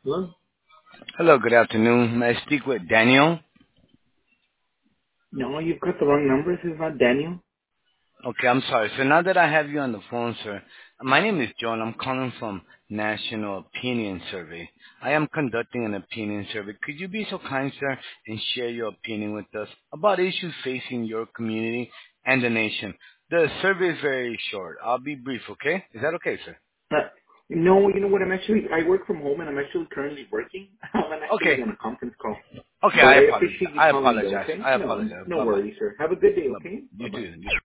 Hello? Hello, good afternoon. May I speak with Daniel? No, you've got the wrong number. This is not Daniel. Okay, I'm sorry. So now that I have you on the phone, sir, my name is John. I'm calling from National Opinion Survey. I am conducting an opinion survey. Could you be so kind, sir, and share your opinion with us about issues facing your community and the nation? The survey is very short. I'll be brief, okay? Is that okay, sir? Uh, no, you know what? I work from home and I'm actually currently working. I'm actually Okay. on a conference call. Okay, But I I apologize. appreciate you I calling though, apologize. okay? I No, apologize. no Bye-bye. worries, sir. Have a good day, Bye-bye. okay? You Bye-bye. too. You